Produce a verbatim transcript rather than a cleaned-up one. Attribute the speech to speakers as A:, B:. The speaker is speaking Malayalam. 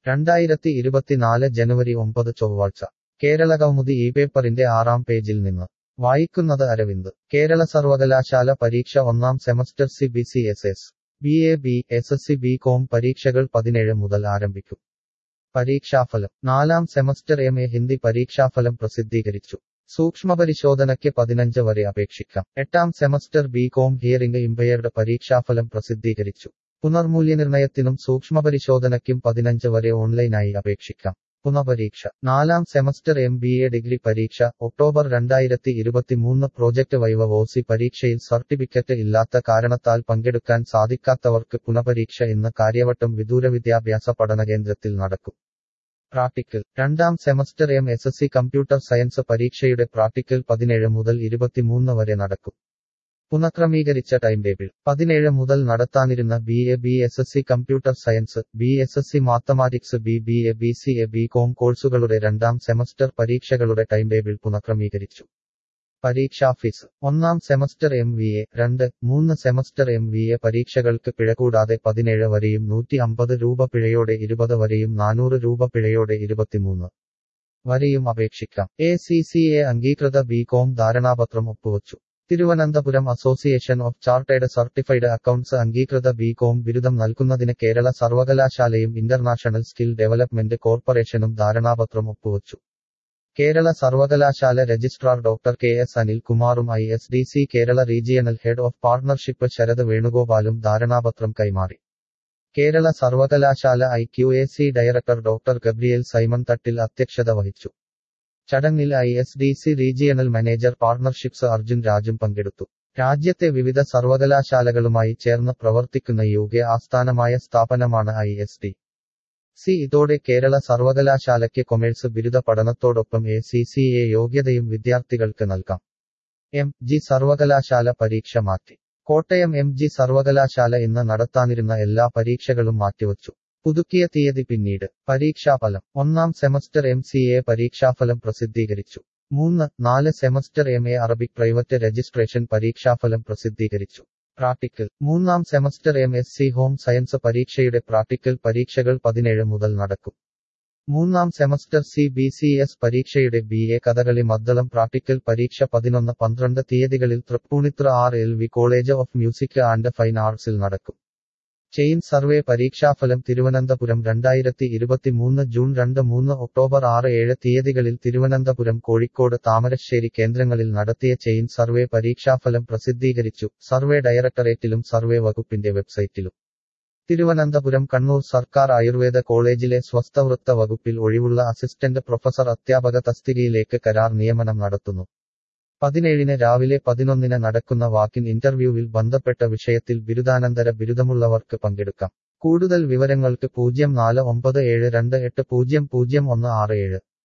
A: രണ്ടായിരത്തി ഇരുപത്തിനാല് ജനുവരി ഒമ്പത് ചൊവ്വാഴ്ച കേരളകൗമുദി ഈ പേപ്പറിന്റെ ആറാം പേജിൽ നിന്ന് വായിക്കുന്നത് അരവിന്ദ്. കേരള സർവകലാശാല പരീക്ഷ ഒന്നാം semester C B C S S B A B S S C B com പരീക്ഷകൾ പതിനേഴ് മുതൽ ആരംഭിക്കും. പരീക്ഷാഫലം നാലാം സെമസ്റ്റർ എം എ ഹിന്ദി പരീക്ഷാഫലം പ്രസിദ്ധീകരിച്ചു. സൂക്ഷ്മപരിശോധനയ്ക്ക് പതിനഞ്ച് വരെ അപേക്ഷിക്കാം. എട്ടാം semester B com hearing impaired പരീക്ഷാഫലം പ്രസിദ്ധീകരിച്ചു. പുനർമൂല്യനിർണയത്തിനും സൂക്ഷ്മപരിശോധനയ്ക്കും പതിനഞ്ച് വരെ ഓൺലൈനായി അപേക്ഷിക്കാം. പുനഃപരീക്ഷ നാലാം semester M B A degree പരീക്ഷ ഒക്ടോബർ രണ്ടായിരത്തി ഇരുപത്തിമൂന്ന് പ്രോജക്ട് വൈവ വോസി പരീക്ഷയിൽ സർട്ടിഫിക്കറ്റ് ഇല്ലാത്ത കാരണത്താൽ പങ്കെടുക്കാൻ സാധിക്കാത്തവർക്ക് പുനഃപരീക്ഷ ഇന്ന് കാര്യവട്ടം വിദൂര വിദ്യാഭ്യാസ പഠനകേന്ദ്രത്തിൽ നടക്കും. പ്രാക്ടിക്കൽ രണ്ടാം semester M S S C computer science പരീക്ഷയുടെ പ്രാക്ടിക്കൽ പതിനേഴ് മുതൽ ഇരുപത്തിമൂന്ന് വരെ നടക്കും. പുനഃക്രമീകരിച്ച ടൈം ടേബിൾ പതിനേഴ് മുതൽ നടത്താനിരുന്ന B A B S S C computer science, B S S C mathematics, B B A B C A B com കോഴ്സുകളുടെ രണ്ടാം സെമസ്റ്റർ പരീക്ഷകളുടെ ടൈം ടേബിൾ പുനഃക്രമീകരിച്ചു. പരീക്ഷാ ഫീസ് ഒന്നാം സെമസ്റ്റർ എം വി എ, രണ്ട്, മൂന്ന് സെമസ്റ്റർ എം വി എ പരീക്ഷകൾക്ക് പിഴ കൂടാതെ പതിനേഴ് വരെയും നൂറ്റി അമ്പത് രൂപ പിഴയോടെ ഇരുപത് വരെയും നാനൂറ് രൂപ പിഴയോടെ ഇരുപത്തിമൂന്ന് വരെയും അപേക്ഷിക്കാം. എ സി സി എ അംഗീകൃത ബി കോം ധാരണാപത്രം ഒപ്പുവച്ചു. Thiruvananthapuram association of chartered certified accounts അംഗീകൃത ബി കോം ബിരുദം നൽകുന്നതിന് കേരള സർവകലാശാലയും ഇന്റർനാഷണൽ സ്കിൽ ഡെവലപ്മെന്റ് കോർപ്പറേഷനും ധാരണാപത്രം ഒപ്പുവച്ചു. കേരള സർവകലാശാല registrar doctor K S Anil കുമാറും I S D C Kerala regional head of partnership Sarath വേണുഗോപാലും ധാരണാപത്രം കൈമാറി. കേരള സർവകലാശാല I Q A C director doctor Gabriel Simon Thattil അധ്യക്ഷത വഹിച്ചു. ചടങ്ങിൽ I S D C regional manager partnerships Arjun രാജും പങ്കെടുത്തു. രാജ്യത്തെ വിവിധ സർവകലാശാലകളുമായി ചേർന്ന് പ്രവർത്തിക്കുന്ന യു കെ ആസ്ഥാനമായ സ്ഥാപനമാണ് ഐ എസ് ഡി സി. ഇതോടെ കേരള സർവകലാശാലയ്ക്ക് കൊമേഴ്സ് ബിരുദ പഠനത്തോടൊപ്പം എ സി സി എ യോഗ്യതയും വിദ്യാർത്ഥികൾക്ക് നൽകാം. എം ജി സർവകലാശാല പരീക്ഷ മാറ്റി. കോട്ടയം എം ജി സർവകലാശാല ഇന്ന് നടത്താനിരുന്ന എല്ലാ പരീക്ഷകളും മാറ്റിവച്ചു. പുതുക്കിയ തീയതി പിന്നീട്. പരീക്ഷാഫലം ഒന്നാം സെമസ്റ്റർ എം സി എ പരീക്ഷാഫലം പ്രസിദ്ധീകരിച്ചു. മൂന്ന്, നാല് semester M A Arabic private registration പരീക്ഷാഫലം പ്രസിദ്ധീകരിച്ചു. പ്രാക്ടിക്കൽ മൂന്നാം semester M S C home science പരീക്ഷയുടെ പ്രാക്ടിക്കൽ പരീക്ഷകൾ പതിനേഴ് മുതൽ നടക്കും. മൂന്നാം semester C B C S പരീക്ഷയുടെ ബി എ കഥകളി മദ്ദളം പ്രാക്ടിക്കൽ പരീക്ഷ പതിനൊന്ന് പന്ത്രണ്ട് തീയതികളിൽ Thrippunithura R L V college of music and fine ആർട്സിൽ നടക്കും. ചെയിൻ സർവേ പരീക്ഷാഫലം തിരുവനന്തപുരം രണ്ടായിരത്തി ഇരുപത്തിമൂന്ന് ജൂൺ രണ്ട് മൂന്ന് ഒക്ടോബർ ആറ് ഏഴ് തീയതികളിൽ തിരുവനന്തപുരം കോഴിക്കോട് താമരശ്ശേരി കേന്ദ്രങ്ങളിൽ നടത്തിയ ചെയിൻ സർവേ പരീക്ഷാഫലം പ്രസിദ്ധീകരിച്ചു. സർവേ ഡയറക്ടറേറ്റിലും സർവേ വകുപ്പിന്റെ വെബ്സൈറ്റിലും. തിരുവനന്തപുരം കണ്ണൂർ സർക്കാർ ആയുർവേദ കോളേജിലെ സ്വസ്ഥവൃത്ത വകുപ്പിൽ ഒഴിവുള്ള അസിസ്റ്റന്റ് പ്രൊഫസർ അധ്യാപക തസ്തികയിലേക്ക് കരാർ നിയമനം നടത്തുന്നു. പതിനേഴിന് രാവിലെ പതിനൊന്നിന് നടക്കുന്ന വാക്കിൻ ഇന്റർവ്യൂവിൽ ബന്ധപ്പെട്ട വിഷയത്തിൽ ബിരുദാനന്തര ബിരുദമുള്ളവർക്ക് പങ്കെടുക്കാം. കൂടുതൽ വിവരങ്ങൾക്ക് പൂജ്യം നാല് ഒമ്പത് ഏഴ് രണ്ട് എട്ട് പൂജ്യം പൂജ്യം ഒന്ന് ആറ് ഏഴ്